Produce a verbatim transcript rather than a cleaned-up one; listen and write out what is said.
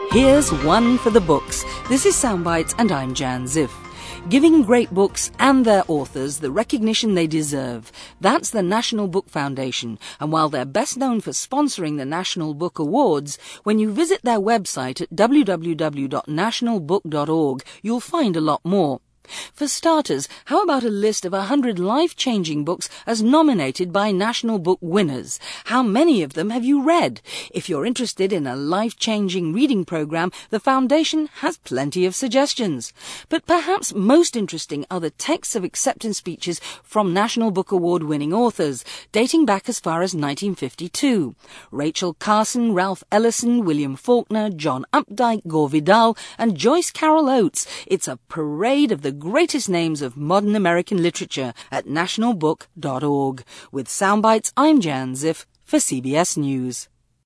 Here's one for the books. This is Soundbites and I'm Jan Ziff. Giving great books and their authors the recognition they deserve. That's the National Book Foundation. And while they're best known for sponsoring the National Book Awards, when you visit their website at w w w dot national book dot org, you'll find a lot more. For starters, how about a list of a hundred life-changing books as nominated by National Book winners? How many of them have you read? If you're interested in a life-changing reading program, the Foundation has plenty of suggestions. But perhaps most interesting are the texts of acceptance speeches from National Book Award-winning authors, dating back as far as nineteen fifty-two. Rachel Carson, Ralph Ellison, William Faulkner, John Updike, Gore Vidal, and Joyce Carol Oates. It's a parade of the greatest names of modern American literature at national book dot org. With Soundbites, I'm Jan Ziff for C B S News.